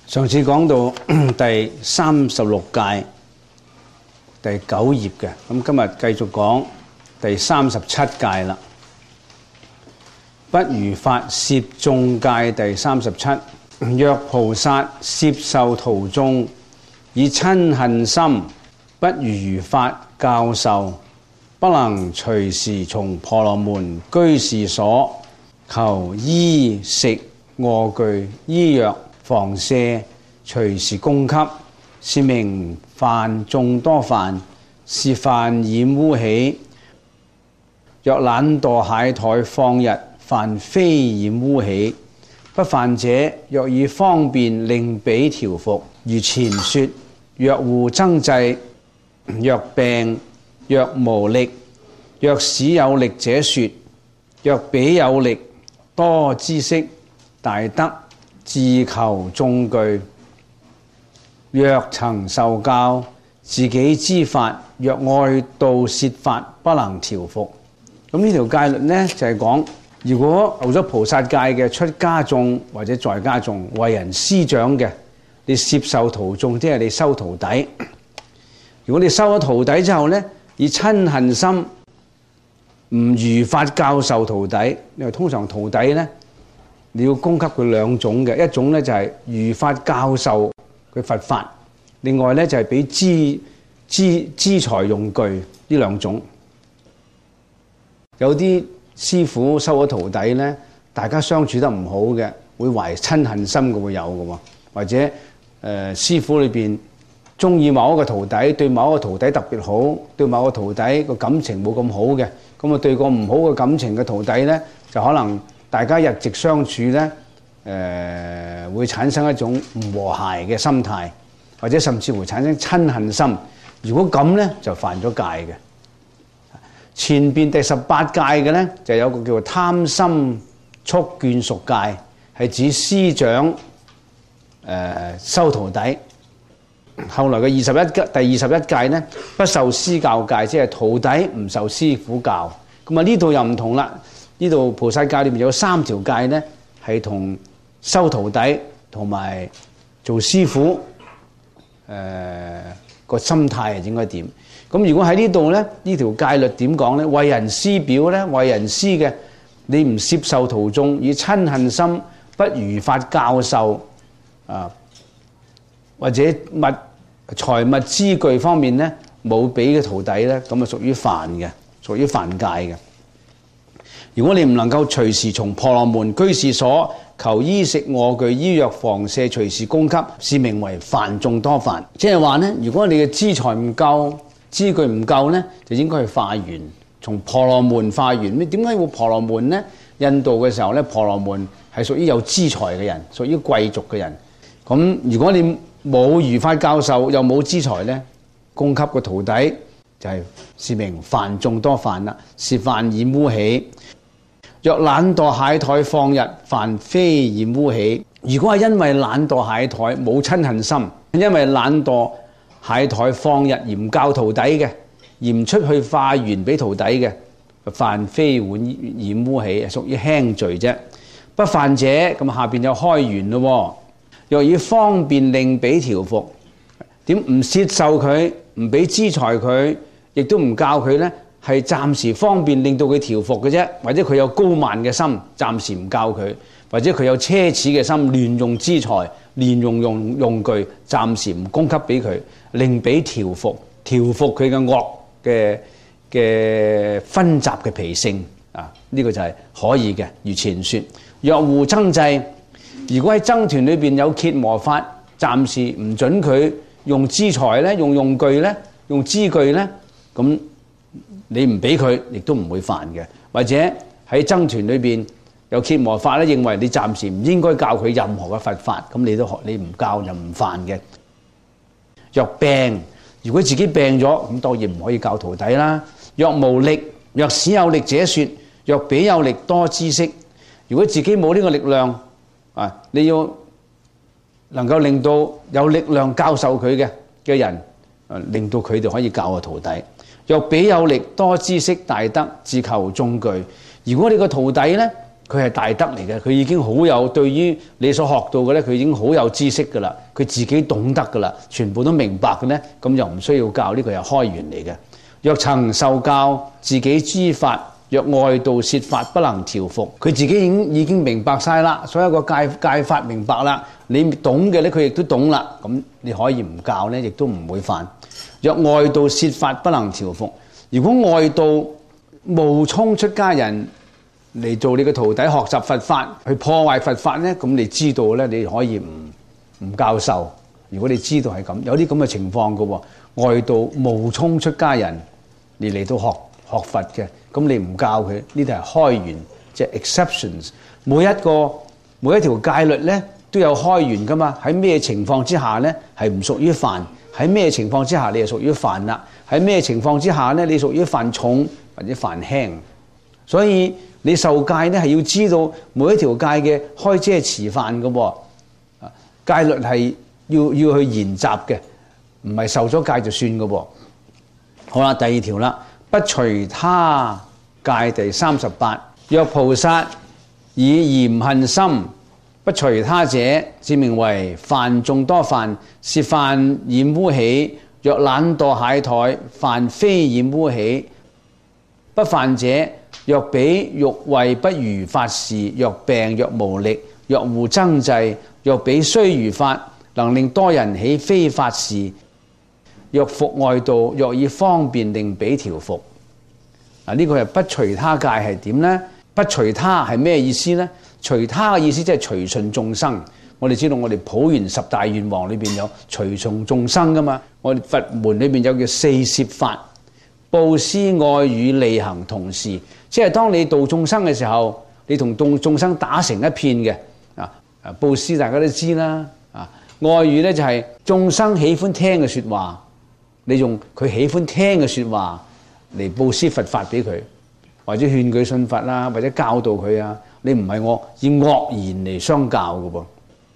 上次講到第36屆第9頁嘅，咁今日繼續講第37屆啦。不如法攝眾戒第37。若菩薩攝受徒眾以瞋恨心，不如法教授，不能隨時從婆羅門居士所求衣食臥具醫藥房舍，隨時供給，是名犯眾多犯，是犯染污喜。若懶惰懈怠放逸，犯非染污喜。不犯者，若以方便令彼調伏，如前說：若互爭制，若病，若無力，若使有力者說：若彼有力，多知識，大德，自求眾具。若曾受教，自己知法，若外道説法，不能調伏。咁呢條戒律呢，就係講，如果受咗菩薩戒嘅出家眾或者在家眾，為人師長嘅，你攝受徒眾，即係你收徒弟。如果你收咗徒弟之後呢，以瞋恨心唔如法教授徒弟，因為通常徒弟呢，你要供給佢兩種嘅，一種呢就係如法教授佢佛法，另外呢就係俾資財用具呢兩種。有啲師傅收咗徒弟呢，大家相處得唔好嘅，會懷瞋恨心嘅會有嘅喎，或者師傅裏邊中意某一個徒弟，對某一個徒弟特別好，對某個徒弟個感情冇咁好嘅，咁啊對個唔好嘅感情嘅徒弟呢，就可能大家日夕相處呢，會產生一種唔和諧嘅心態，或者甚至會產生瞋恨心。如果咁呢，就犯咗戒嘅。前邊第18戒嘅呢，就有個叫做貪心速眷屬戒，係指師長收徒弟。後來嘅第21戒呢，不受師教戒，即係徒弟唔受師傅教。咁啊呢度又唔同啦，呢度菩薩戒裏面有3條戒呢，係同收徒弟同埋做師傅個心態係應該點？咁如果喺呢度呢，呢條戒律點講呢？為人師表呢，為人師嘅，你唔攝受徒眾，以瞋恨心，不如法教授或者財物資具方面呢，冇俾嘅徒弟呢，咁啊屬於犯嘅，屬於犯戒嘅。如果你唔能夠隨時從婆羅門居士所求衣食臥具醫藥房舍，隨時供給，是名為犯眾多犯。即係話呢，如果你嘅資財唔夠，資具唔夠呢，就應該去化緣，從婆羅門化緣。咩點解會婆羅門呢？印度嘅時候呢，婆羅門係屬於有資財嘅人，屬於貴族嘅人。咁如果你冇如法教授，又冇資財呢，供給個徒弟就係是名犯眾多犯啦，是犯染污喜。若懶惰懈怠放逸，犯非染污喜。如果係因為懶惰懈怠冇瞋恨心，因為懶惰懈怠放逸而唔教徒弟嘅，而唔出去化緣俾徒弟嘅，犯非染污喜，屬於輕罪啫。不犯者，咁下邊有開緣咯。若以方便令彼調伏，點唔攝受佢，唔俾資財佢，亦都唔教佢呢？係暫時方便令到佢調伏嘅啫，或者佢有高慢嘅心，暫時唔教佢，或者佢有奢侈嘅心，亂用資財，亂用用具，暫時唔供給俾佢，令彼調伏佢嘅惡嘅分雜嘅脾性啊，呢個就係可以嘅。如前說，若互爭制，如果喺僧團裏邊有羯磨法，暫時唔准佢用資財咧，用用具咧，用資具咧，咁你唔俾佢，亦都唔會犯嘅。或者喺僧團裏邊有羯磨法咧，認為你暫時唔應該教佢任何嘅佛法，咁你唔教就唔犯嘅。若病，如果自己病咗，咁當然唔可以教徒弟啦。若無力，若使有力者說，若彼有力，多知識。如果自己冇呢個力量啊，你要能夠令到有力量教授佢嘅人，令到佢哋可以教個徒弟。若彼有力，多知識，大德，自求眾具。如果你個徒弟呢， 佢係大德嚟嘅，佢已經好有對於你所學到嘅咧，佢已經好有知識㗎啦，佢自己懂得㗎啦，全部都明白嘅咧，咁就唔需要教，呢個係開源嚟嘅。若曾受教，自己知法，若外道説法，不能調伏。佢自己已經明白晒啦，所有個戒法明白啦，你懂嘅咧，佢亦都懂啦，咁你可以唔教咧，亦都唔會犯。若外道説法，不能調伏。如果外道冒充出家人嚟做你嘅徒弟學習佛法，去破壞佛法咧，咁你知道咧，你可以唔教授。如果你知道係咁，有啲咁嘅情況嘅喎，外道冒充出家人嚟到學佛嘅，咁你唔教佢，呢啲係開源，即係 exceptions。每一條戒律咧都有開源噶嘛。喺咩情況之下咧係唔屬於犯？喺咩情況之下你係屬於犯啦？喺咩情況之下咧你屬於犯重或者犯輕？所以你受戒咧係要知道每一條戒嘅開遮持犯嘅喎。戒律係要去研習嘅，唔係受咗戒就算嘅喎。好啦，第二條啦，不隨他戒第38。若菩薩以嫌恨心不隨他者，是名為犯眾多犯，是犯染污起。若懶惰懈怠，犯非染污起。不犯者，若彼欲為不如法事，若病若無力，若互爭制，若彼雖如法，能令多人起非法事，若服外道，若以方便令彼調伏。呢個係不隨他戒係點呢？不隨他係咩意思呢？隨他嘅意思即係隨順眾生。我哋知道我哋普賢十大願王裏邊有隨從眾生噶嘛。我哋佛門裏邊有叫四攝法，布施、愛語、利行同事。即係當你度眾生嘅時候，你同眾生打成一片嘅。布施大家都知啦。愛語咧就係眾生喜歡聽嘅説話，你用佢喜歡聽嘅説話嚟布施佛法俾佢，或者勸佢信佛啦，或者教導佢啊。你唔係我以惡言嚟相教嘅噃。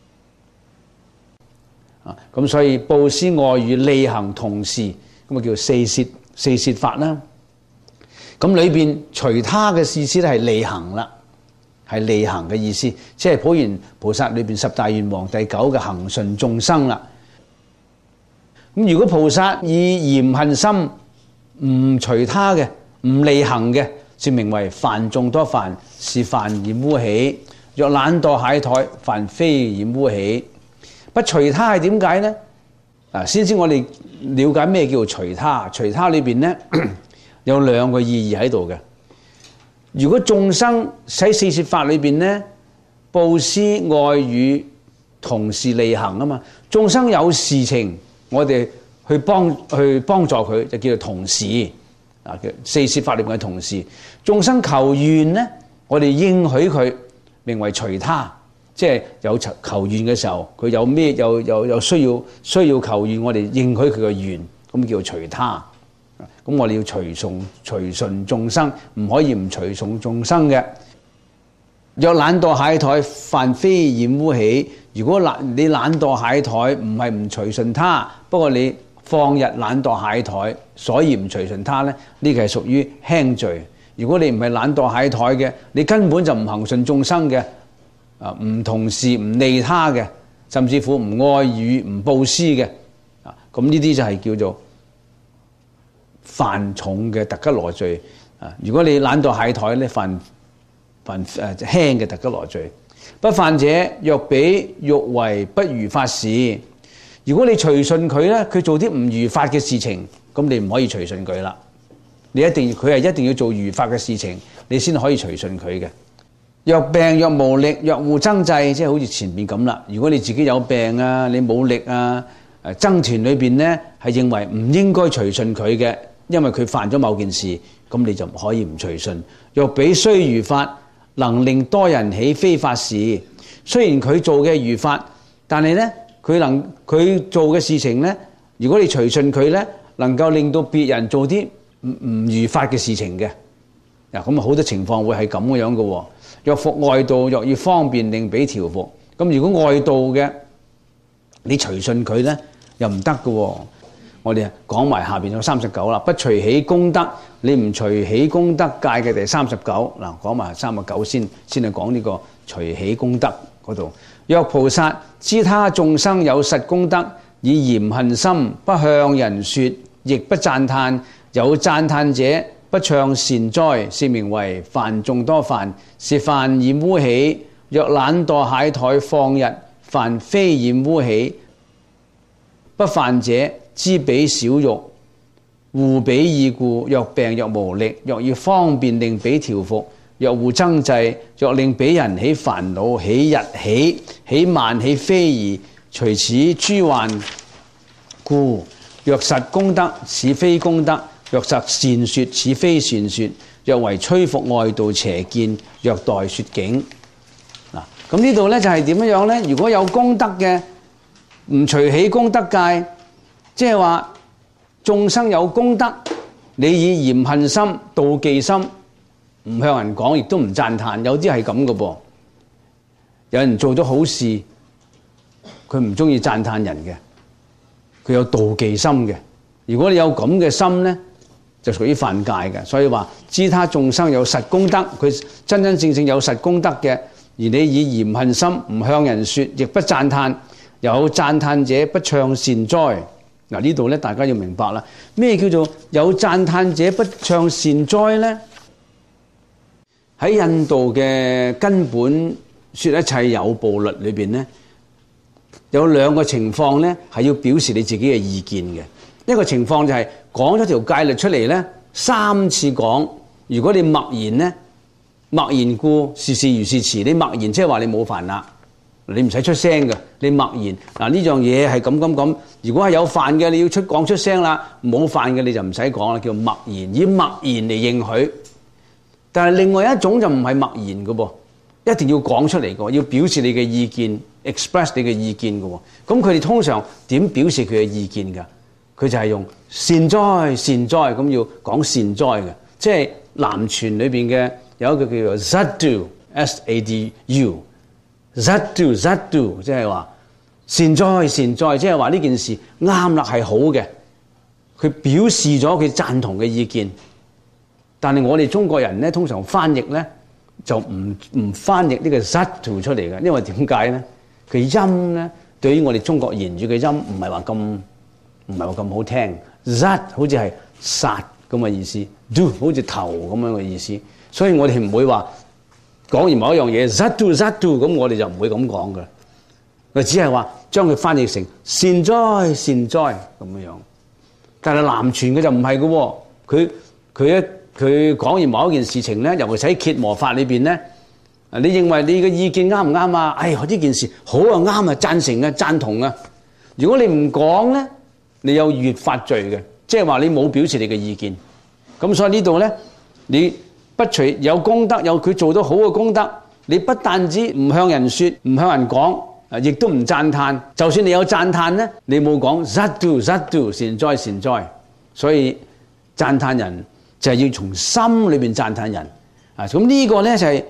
咁所以布施、愛語、利行同事，咁啊叫四攝法啦。咁裏邊隨他嘅意思咧係利行啦，係利行嘅意思，即係普賢菩薩裏邊十大願王第9嘅行順眾生啦。咁如果菩薩以嫌恨心唔隨他嘅，唔利行嘅，說名為犯眾多犯，是犯染污起。若懶惰懈怠，犯非染污起。不隨他係點解呢？先我哋了解咩叫隨他。隨他裏邊咧有兩個意義喺度嘅。如果眾生喺四攝法裏邊咧，布施、愛語、同事、利行啊嘛。眾生有事情，我哋去幫助佢，就叫做同事。四攝法裏邊嘅同事。眾生求願咧，我哋應許佢，名為隨他。即係有求願嘅時候，佢有咩有需要求願，我哋應許佢嘅願，咁叫隨他。咁我哋要隨順眾生，唔可以唔隨從眾生嘅。若懶惰懈怠，犯非染污起。如果你懶惰懈怠，唔係唔隨順他，不過你放日懶惰懈怠，所以唔隨順他咧，呢個係屬於輕罪。如果你唔係懶惰懈怠嘅，你根本就唔行順眾生嘅。唔同事唔利他嘅，甚至乎唔愛語唔布施嘅，咁呢啲就係叫做犯重嘅特吉羅罪。如果你懶惰懈怠咧，犯輕嘅特吉羅罪。不犯者，若彼欲為不如法事。如果你隨順佢咧，佢做啲唔如法嘅事情，咁你唔可以隨順佢啦。佢係一定要做如法嘅事情，你先可以隨順佢嘅。若病若無力，若互爭制，即係好似前面咁啦。如果你自己有病啊，你冇力啊，僧團裏邊咧係認為唔應該隨順佢嘅，因為佢犯咗某件事，咁你就唔可以唔隨順。若彼雖如法，能令多人起非法事。雖然佢做嘅如法，但係咧佢做嘅事情咧，如果你隨順佢咧，能夠令到別人做啲唔如法嘅事情嘅。咁好多情況會係咁樣嘅喎。若服外道，若以方便令彼調伏。咁如果外道嘅你隨順佢咧，又唔得嘅喎。 我哋講埋下邊有39啦，不隨喜功德，你唔隨喜功德戒嘅第39嗱，講埋39先去講呢個隨喜功德嗰度。若菩薩知他眾生有實功德，以嫌恨心不向人說，亦不讚歎，有讚歎者不唱善哉，是名為犯眾多犯，是犯染污喜。若懶惰懈怠放逸，犯非染污喜。不犯者知彼少欲，護彼已故。若病若無力，若要方便令彼調伏，若護僧制，若令彼人起煩惱，起日起，起慢起非宜，隨此諸患故。若實功德，此非功德；若實善說，此非善說。若為摧伏外道邪見，若代說境。嗱，咁呢度咧就係點樣咧？如果有功德嘅，唔隨喜功德戒，即係話眾生有功德，你以嫌恨心、妒忌心唔向人講，亦都唔讚歎。有啲係咁嘅噃，有人做咗好事，佢唔中意讚歎人嘅，佢有妒忌心嘅。如果你有咁嘅心咧，就屬於犯戒嘅。所以話知他眾生有實功德，佢真真正正有實功德嘅，而你以嫌恨心唔向人說，亦不讚歎。有讚歎者不唱善哉。嗱，呢度咧，大家要明白啦。咩叫做有讚歎者不唱善哉咧？喺印度嘅根本說一切有部律裏邊咧，有兩個情況咧係要表示你自己嘅意見嘅。一個情況就係講咗條戒律出嚟咧，3次講。如果你默然咧，默然故，事事如是持。你默然即係話你冇犯啦。你唔使出聲嘅，你默然嗱，呢樣嘢係咁。如果係有犯嘅，你要講出聲啦；冇犯嘅你就唔使講啦，叫默然，以默然嚟認許。但係另外一種就唔係默然嘅噃，一定要講出嚟嘅，要表示你嘅意見 ，express 你嘅意見嘅。咁佢哋通常點表示佢嘅意見㗎？佢就係用善哉善哉咁要講善哉嘅，即係南傳裏邊嘅有一個叫做 Sadhu Sadhu，即係話善哉善哉，即係話呢件事啱啦，係好嘅。佢表示咗佢贊同嘅意見。但係我哋中國人咧，通常翻譯咧就唔翻譯呢個 Sadhu 出嚟嘅，因為點解咧？佢音咧對於我哋中國言語嘅音唔係話咁好聽。Zat 好似係殺咁嘅意思 ，do 好似頭咁樣嘅意思，所以我哋唔會話。講完某一樣嘢 Sadhu Sadhu 咁，我哋就唔會咁講㗎。佢只係話將佢翻譯成善哉善哉咁樣。但係南傳佢就唔係嘅喎，佢講完某一件事情咧，尤其喺羯磨法裏邊咧，你認為你嘅意見啱唔啱啊？哎呀，呢件事好啊，啱啊，贊成啊，贊同啊。如果你唔講咧，你有越法罪嘅，即係話你冇表示你嘅意見。咁所以呢度咧，你不隨有功德，有佢做到好嘅功德，你不但止唔向人說，唔向人講，亦都唔讚歎。就算你有讚歎咧，你冇講 Sadhu Sadhu 善哉善哉。所以讚歎人就係要從心裏邊讚歎人。咁呢個咧就係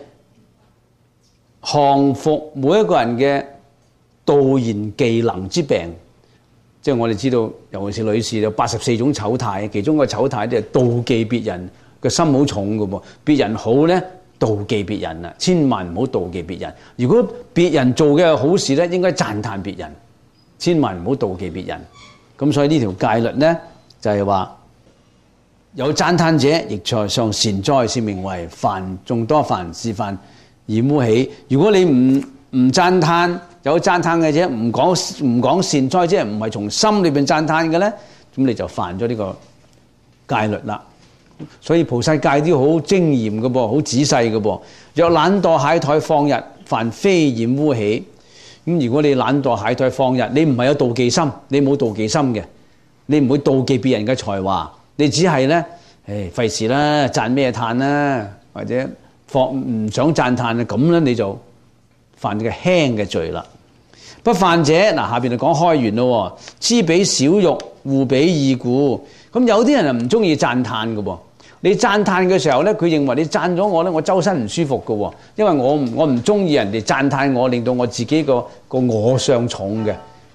降服每一個人嘅妒言忌能之病。即係我哋知道，尤其是女士有84種醜態，其中個醜態就係妒忌別人。個心好重嘅噃，別人好咧，妒忌別人啊！千萬唔好妒忌別人。如果別人做嘅好事咧，應該讚歎別人，千萬唔好妒忌別人。咁所以呢條戒律咧，就係話有讚歎者，亦在上善哉，是名為犯眾多犯，是犯染污喜。如果你唔讚歎，有讚歎嘅者唔講善哉，即係唔係從心裏邊讚歎嘅咧，咁你就犯咗呢個戒律啦。所以菩薩戒啲好精嚴嘅噃，好仔細嘅噃。若懶惰懈怠放逸，犯非染污喜。咁如果你懶惰懈怠放逸，你唔係有妒忌心，你冇妒忌心嘅，你唔會妒忌別人嘅才華，你只係咧，費事啦，讚咩歎啦，或者唔想讚歎啊，咁咧你就犯嘅輕嘅罪啦。不犯者，嗱下邊就講開源咯，知彼少欲，護彼已故。咁有啲人係唔中意讚歎嘅噃，你讚歎嘅時候咧，佢認為你讚咗我咧，我周身唔舒服嘅喎，因為我唔中意人哋讚歎我，令到我自己個我相重嘅。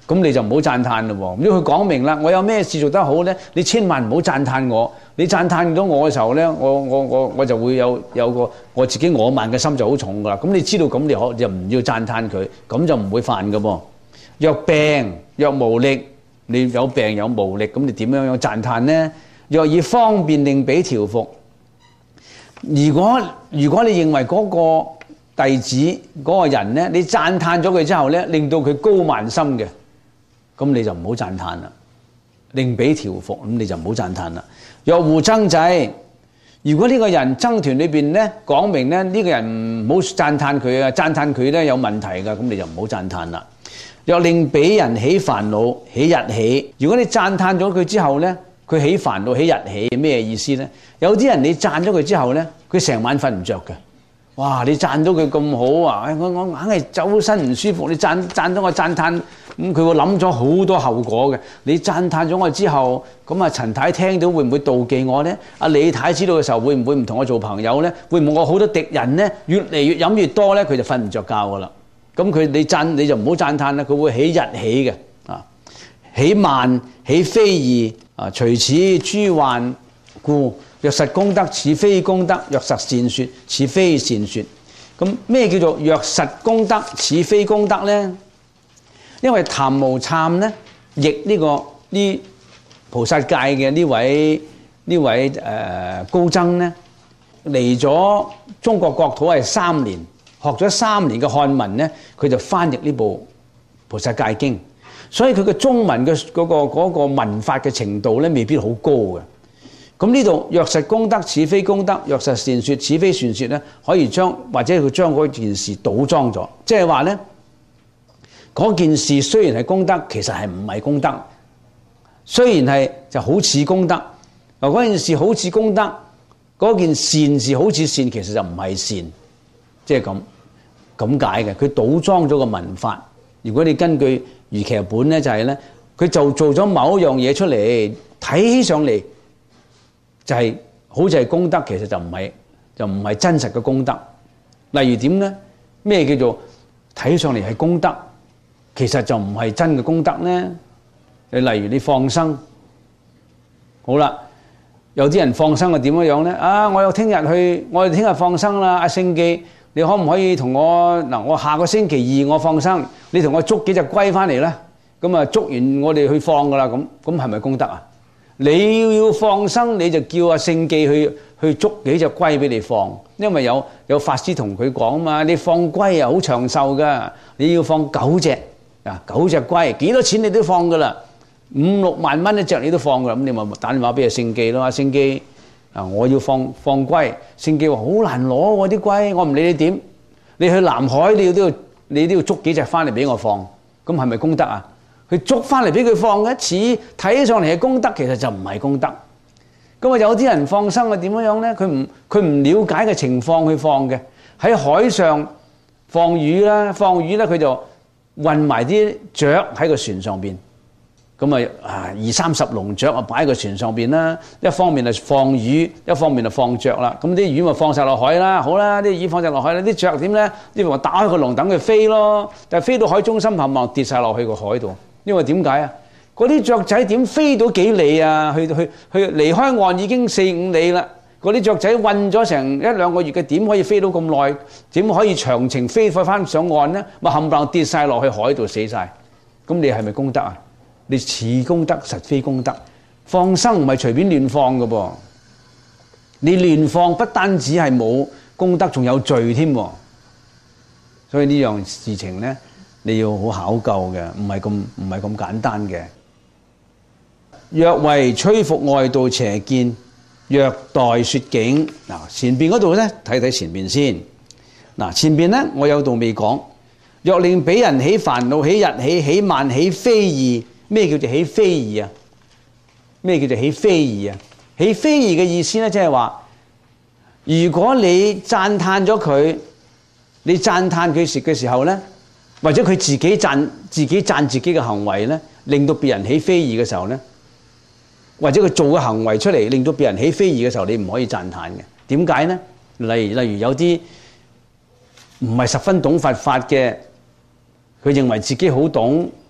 咁你就唔好讚歎咯喎。如果佢講明啦，我有咩事做得好咧，你千萬唔好讚歎我。你讚歎咗我嘅時候咧，我就會有個我自己我慢嘅心就好重噶啦。咁你知道咁，你就唔要讚歎佢，咁就唔會犯噶噃。若病若無力，你有病有無力，咁你點樣讚歎呢？若以方便令彼調伏，如果你認為嗰個弟子嗰個人咧，你讚歎咗佢之後咧，令到佢高慢心嘅，咁你就唔好讚歎啦。令彼調伏，咁你就唔好讚歎啦。若互爭制，如果呢個人僧團裏邊咧講明咧，呢個人唔好讚歎佢啊，讚歎佢咧有問題㗎，咁你就唔好讚歎啦。若令彼人起煩惱，起日起，如果你讚歎咗佢之後咧，佢起煩惱起日起，咩意思咧？有啲人你讚咗佢之後咧，佢成晚瞓唔着嘅。哇！你讚到佢咁好啊！我硬係周身唔舒服。你讚咗我讚歎，咁佢會諗咗好多後果嘅。你讚歎咗我之後，咁啊陳太聽到會唔會妒忌我咧？阿李太知道嘅時候會唔會唔同我做朋友咧？會唔會我好多敵人咧？越嚟越飲越多咧，佢就瞓唔着覺噶啦。咁你就唔好讚歎啦，佢會起日起嘅啊，起慢起非義啊，隨此諸患故。若實功德，此非功德；若實善説，此非善説。咁咩叫做若實功德，此非功德咧？因為談無慚咧，譯呢菩薩界嘅呢位高僧咧，嚟咗中國國土係3年，學咗3年嘅漢文咧，佢就翻譯呢部菩薩戒經，所以佢嘅中文嘅嗰個文法嘅程度咧，未必好高嘅。咁呢度若實功德，此非功德；若實善説，此非善説咧，可以或者佢將嗰件事倒裝咗，即係話咧，嗰件事雖然係功德，其實係唔係功德。雖然係就好似功德，嗰件事好似功德，嗰件善事好似善，其實就唔係善，即係咁解嘅。佢倒裝咗個文法。如果你根據豫劇本咧，就係咧，佢就做咗某一樣嘢出嚟，睇起上嚟就係好似係功德，其實就唔係真實嘅功德。例如點咧？咩叫做睇上嚟係功德，其實就唔係真嘅功德咧？例如你放生，好啦，有啲人放生係點樣咧？啊，我哋聽日放生啦，阿聖記，你可唔可以同我嗱？我下個星期2我放生，你同我捉幾隻龜翻嚟啦？咁啊，捉完我哋去放噶啦，咁係咪功德啊？你要放生，你就叫阿聖記去捉幾隻龜俾你放，因為有法師同佢講嘛，你放龜啊好長壽噶，你要放9隻啊，9隻龜，幾多錢你都放噶啦，5、6萬蚊一隻你都放噶啦，咁你咪打電話俾阿聖記咯，阿聖記啊，我要放龜，聖記話好難攞喎啲龜，我唔理你點，你去南海你都要捉幾隻翻嚟俾我放，咁係咪功德啊？佢捉翻嚟俾佢放嘅，似睇上嚟係功德，其實就唔係功德。咁啊，有啲人放生係點樣咧？佢唔了解嘅情況去放嘅，喺海上放魚啦，佢就運埋啲雀喺個船上邊，咁啊20-30籠雀啊擺喺個船上邊啦。一方面係放魚，一方面就放雀啦。咁啲魚咪放晒落海啦，好啦，啲魚放晒落海啦，啲雀點咧？啲人話打開個籠等佢飛咯，但係飛到海中心冚唪唥跌晒落去個海度。因為點解啊？嗰啲雀仔點飛到幾里啊？去離開岸已經4-5里啦。嗰啲雀仔韞咗成1-2個月嘅，點可以飛到咁耐？點可以長程飛翻上岸呢？咪冚唪唥跌晒落去海度死晒。咁你係咪功德啊？你似功德實非功德。放生唔係隨便亂放㗎噃。你亂放不單止係冇功德，仲有罪添。所以呢樣事情呢，你要好考究嘅，唔係咁簡單嘅。若為摧伏外道邪見，若代説境。嗱，前邊嗰度咧，睇睇前邊先。嗱，前邊咧我有度未講。若令彼人起煩惱，起日起，起慢起非義。咩叫做起非義啊？咩叫做起非義啊？起非義嘅意思咧，即係話，如果你讚歎咗佢，你讚歎佢嘅時候咧，或者佢自己讚自己嘅行為咧，令到別人起非義嘅時候咧，或者佢做嘅行為出嚟令到別人起非義嘅時候，你唔可以讚歎嘅。點解咧？例如有啲唔係十分懂佛法嘅，佢認為自己好懂，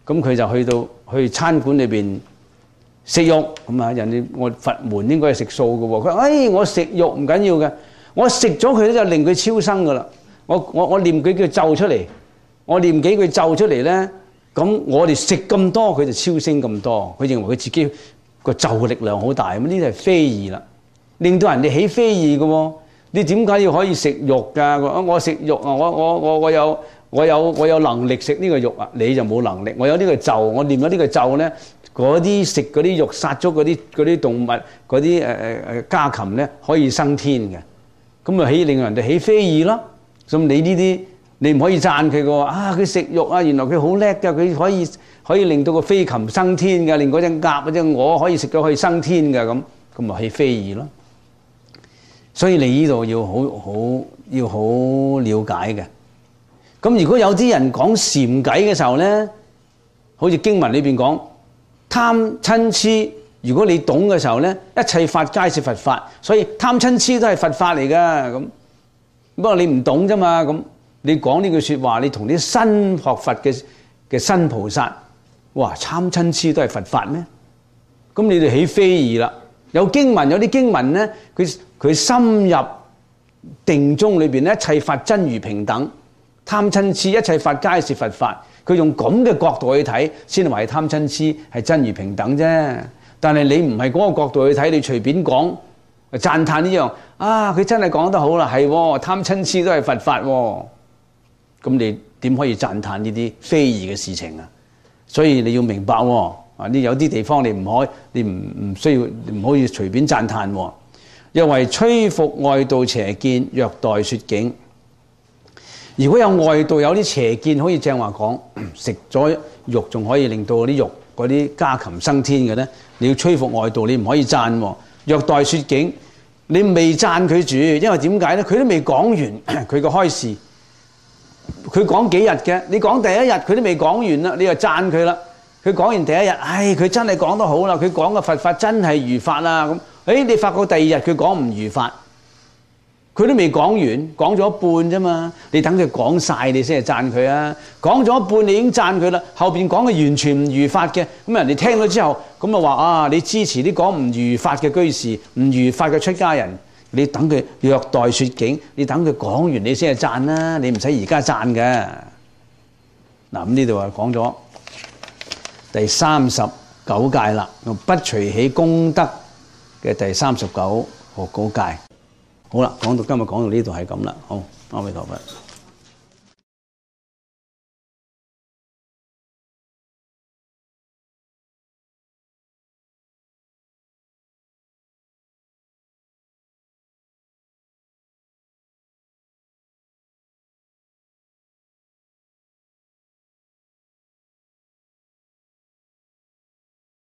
咁佢就去餐館裏邊食肉咁啊！人哋我佛門應該係食素嘅喎，佢話：我食肉唔緊要嘅，我食咗佢咧就令佢超生噶啦。我念幾句咒出嚟，我念幾句咒出嚟咧，咁我哋食咁多，佢就超升咁多。佢認為佢自己個咒嘅力量好大，咁呢啲係非議啦，令到人哋起非議嘅喎。你點解要可以食肉㗎？我食肉啊！我有能力食呢個肉啊！你就冇能力。我有呢個咒，我念咗呢個咒咧，嗰啲食嗰啲肉殺咗嗰啲動物嗰啲家禽咧，可以升天嘅。咁啊令人哋起非議咯。咁你呢啲你唔可以讚佢嘅喎。啊，佢食肉啊，原來佢好叻㗎，佢可以令到個飛禽升天㗎，令嗰隻鴨或者我可以食咗可以升天㗎，咁咪起非議咯。所以你呢度要好了解嘅。咁如果有啲人講禪偈嘅時候咧，好似經文裏邊講貪嗔痴，如果你懂嘅時候咧，一切法皆是佛法，所以貪嗔痴都係佛法嚟㗎。咁不過你唔懂啫嘛。咁你講呢句説話，你同啲新學佛嘅新菩薩，哇，貪嗔痴都係佛法咩？咁你哋起非議啦。有啲經文咧，佢深入定中裏邊咧，一切法真如平等，貪嗔痴一切法皆是佛法。佢用咁嘅角度去睇，先話係貪嗔痴係真如平等啫。但係你唔係嗰個角度去睇，你隨便講讚歎呢樣啊，佢真係講得好啦，係貪嗔痴都係佛法喎。咁你點可以讚歎呢啲非議嘅事情啊？所以你要明白喎。你有啲地方你唔可以，你唔需要，唔可以隨便讚歎喎。又為摧伏外道邪見，虐待説境。如果有外道有啲邪見，好似正話講，食咗肉仲可以令到啲肉嗰啲家禽升天嘅咧，你要摧伏外道，你唔可以讚喎。虐待説境，你未讚佢住，因為點解咧？佢都未講完佢個開示，佢講幾日嘅？你講第一日佢都未講完啦，你就讚佢啦。佢講完第一日，佢真係講得好啦，佢講嘅佛法真係如法啦。咁，你發覺第二日佢講唔如法，佢都未講完，講咗一半啫嘛。你等佢講晒，你先係讚佢啊。講咗一半，你已經讚佢啦。後邊講嘅完全唔如法嘅，咁人哋聽咗之後，咁啊話啊，你支持啲講唔如法嘅居士，唔如法嘅出家人。你等佢虐待説境，你等佢講完，你先係讚啦。你唔使而家讚嘅。嗱，咁呢度啊講咗第39戒啦，不隨喜功德嘅第39學稿戒。好啦，今日講到呢度係咁啦。好，阿彌陀佛。